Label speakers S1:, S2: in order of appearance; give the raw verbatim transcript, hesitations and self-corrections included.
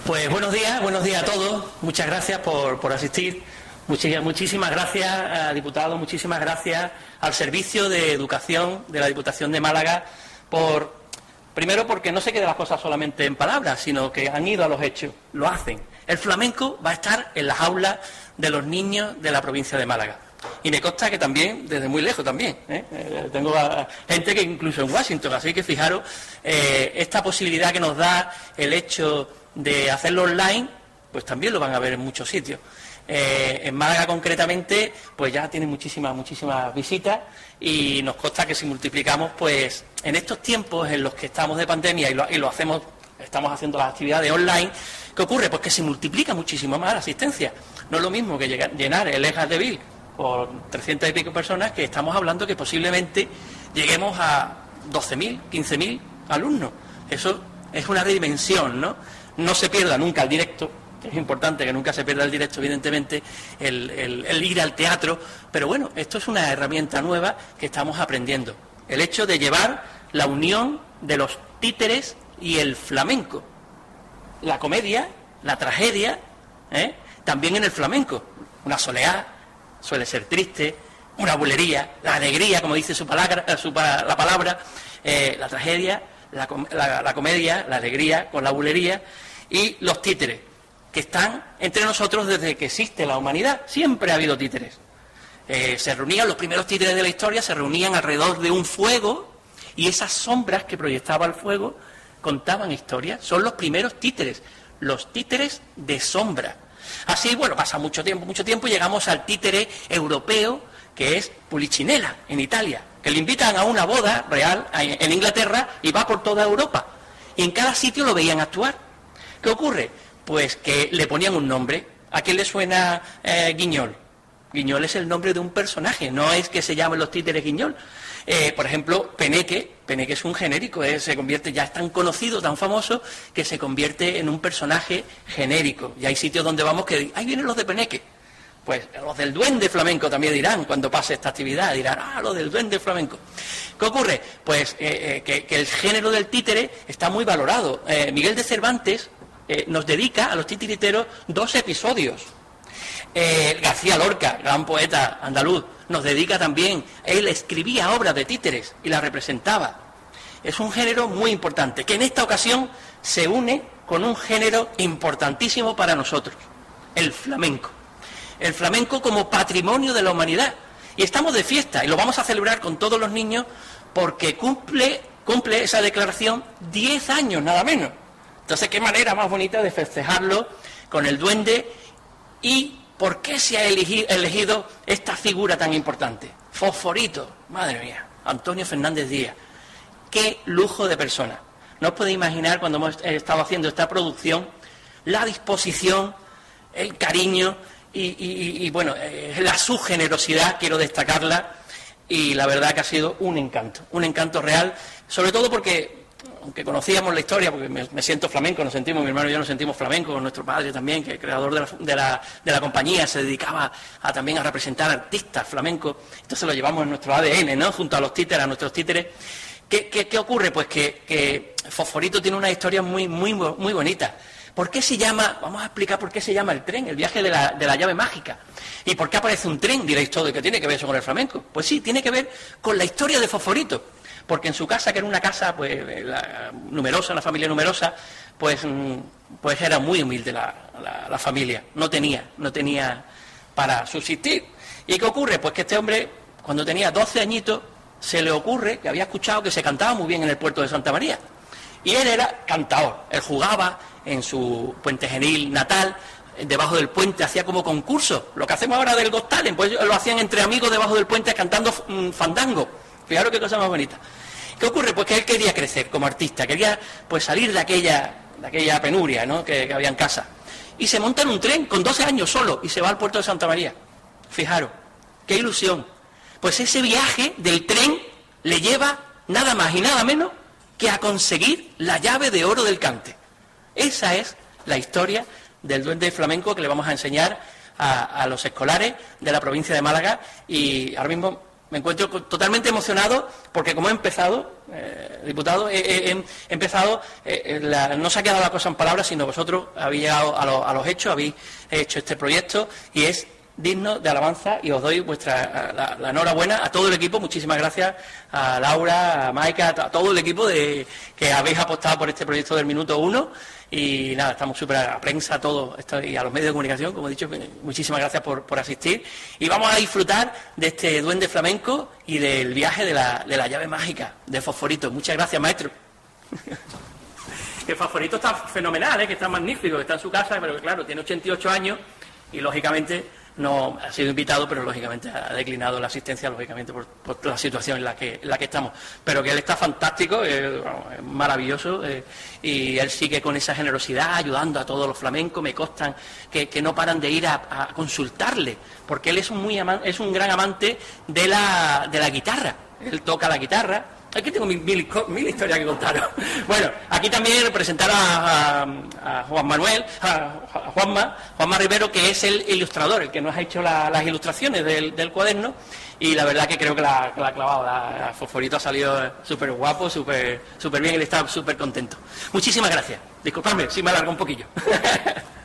S1: Pues buenos días, buenos días a todos. Muchas gracias por, por asistir. Muchísimas, muchísimas gracias, a diputado, muchísimas gracias al Servicio de Educación de la Diputación de Málaga por, primero porque no se queden las cosas solamente en palabras, sino que han ido a los hechos, lo hacen. El flamenco va a estar en las aulas de los niños de la provincia de Málaga. Y me consta que también, desde muy lejos también, ¿eh? Eh, tengo a, a gente que incluso en Washington, así que fijaros, eh, esta posibilidad que nos da el hecho de hacerlo online, pues también lo van a ver en muchos sitios. Eh, en Málaga concretamente, pues ya tiene muchísimas, muchísimas visitas y nos consta que si multiplicamos, pues en estos tiempos en los que estamos de pandemia y lo, y lo hacemos, estamos haciendo las actividades online, ¿qué ocurre? Pues que se multiplica muchísimo más la asistencia. No es lo mismo que llegar, llenar el Ejas de Vil por trescientas y pico personas, que estamos hablando que posiblemente lleguemos a doce mil, quince mil alumnos. Eso es una dimensión, ¿no? No se pierda nunca el directo, es importante que nunca se pierda el directo, evidentemente, el, el, el ir al teatro, pero bueno, esto es una herramienta nueva que estamos aprendiendo. El hecho de llevar la unión de los títeres y el flamenco. La comedia, la tragedia, ¿eh? También en el flamenco. Una soleá suele ser triste, una bulería, la alegría, como dice su palabra, su, la palabra, eh, la tragedia, la, la, la comedia, la alegría con la bulería y los títeres, que están entre nosotros desde que existe la humanidad. Siempre ha habido títeres. Eh, se reunían, los primeros títeres de la historia se reunían alrededor de un fuego y esas sombras que proyectaba el fuego contaban historias. Son los primeros títeres, los títeres de sombra. Así, bueno, pasa mucho tiempo, mucho tiempo y llegamos al títere europeo, que es Pulcinella, en Italia, que le invitan a una boda real en Inglaterra y va por toda Europa. Y en cada sitio lo veían actuar. ¿Qué ocurre? Pues que le ponían un nombre. ¿A quién le suena eh, Guiñol? Guiñol es el nombre de un personaje, no es que se llamen los títeres Guiñol. Eh, por ejemplo, Peneque, Peneque es un genérico, eh, se convierte, ya es tan conocido, tan famoso, que se convierte en un personaje genérico. Y hay sitios donde vamos que, ahí vienen los de Peneque. Pues los del duende flamenco también dirán, cuando pase esta actividad, dirán, ah, los del duende flamenco. ¿Qué ocurre? Pues eh, eh, que, que el género del títere está muy valorado. Eh, Miguel de Cervantes eh, nos dedica a los titiriteros dos episodios. Eh, García Lorca, gran poeta andaluz, nos dedica también, él escribía obras de títeres y las representaba. Es un género muy importante, que en esta ocasión se une con un género importantísimo para nosotros, el flamenco. El flamenco como patrimonio de la humanidad. Y estamos de fiesta, y lo vamos a celebrar con todos los niños, porque cumple, cumple esa declaración diez años, nada menos. Entonces, qué manera más bonita de festejarlo con el duende. ¿Y por qué se ha elegido, elegido esta figura tan importante? Fosforito, madre mía, Antonio Fernández Díaz. Qué lujo de persona. No os podéis imaginar, cuando hemos estado haciendo esta producción, la disposición, el cariño y, y, y bueno, eh, la su generosidad, quiero destacarla, y la verdad que ha sido un encanto, un encanto real, sobre todo porque, aunque conocíamos la historia, porque me, me siento flamenco, nos sentimos, mi hermano y yo nos sentimos flamencos, con nuestro padre también, que es creador de la, de la, de la compañía, se dedicaba a, también a representar artistas flamencos, entonces lo llevamos en nuestro A D N, ¿no?, junto a los títeres, a nuestros títeres. ¿Qué, qué, qué ocurre? Pues que, que Fosforito tiene una historia muy, muy, muy bonita. ¿Por qué se llama, vamos a explicar por qué se llama el tren, el viaje de la, de la llave mágica? ¿Y por qué aparece un tren? Diréis todo, ¿qué tiene que ver eso con el flamenco? Pues sí, tiene que ver con la historia de Fosforito. Porque en su casa, que era una casa pues la, numerosa, una familia numerosa, pues, pues era muy humilde la, la, la familia, no tenía, no tenía para subsistir. ¿Y qué ocurre? Pues que este hombre, cuando tenía doce añitos, se le ocurre que había escuchado que se cantaba muy bien en el puerto de Santa María. Y él era cantador, él jugaba en su Puente Genil natal, debajo del puente, hacía como concurso, lo que hacemos ahora del Got Talent, pues lo hacían entre amigos debajo del puente cantando mmm, fandango. Fijaros qué cosa más bonita. ¿Qué ocurre? Pues que él quería crecer como artista, quería pues salir de aquella, de aquella penuria, ¿no?, que, que había en casa. Y se monta en un tren con doce años solo y se va al puerto de Santa María. Fijaros, qué ilusión. Pues ese viaje del tren le lleva nada más y nada menos que a conseguir la llave de oro del cante. Esa es la historia del duende flamenco que le vamos a enseñar a, a los escolares de la provincia de Málaga. Y ahora mismo me encuentro totalmente emocionado porque como he empezado, eh, diputado, he, he, he empezado, eh, la, no se ha quedado la cosa en palabras, sino vosotros habéis llegado a, lo, a los hechos, habéis hecho este proyecto y es digno de alabanza y os doy vuestra la, la enhorabuena a todo el equipo. Muchísimas gracias a Laura, a Maika, a todo el equipo de que habéis apostado por este proyecto del minuto uno. Y nada, estamos súper a prensa, a todos y a los medios de comunicación, como he dicho, muchísimas gracias por, por asistir. Y vamos a disfrutar de este duende flamenco y del viaje de la, de la llave mágica de Fosforito. Muchas gracias, maestro. El Fosforito está fenomenal, ¿eh? Que está magnífico, que está en su casa, pero claro, tiene ochenta y ocho años y lógicamente no ha sido invitado, pero lógicamente ha declinado la asistencia, lógicamente por, por la situación en la que en la que estamos. Pero que él está fantástico, eh, es maravilloso, eh, y él sigue con esa generosidad, ayudando a todos los flamencos. Me constan que, que no paran de ir a, a consultarle, porque él es un muy ama- es un gran amante de la de la guitarra. Él toca la guitarra. Aquí tengo mil, mil, mil historias que contaros. Bueno, aquí también presentaron a, a, a Juan Manuel, a, a Juanma, Juanma Rivero, que es el ilustrador, el que nos ha hecho la, las ilustraciones del, del cuaderno, y la verdad que creo que la, que la ha clavado. La, la Fosforito ha salido súper guapo, súper súper bien, él está súper contento. Muchísimas gracias. Disculpadme si me alargo un poquillo.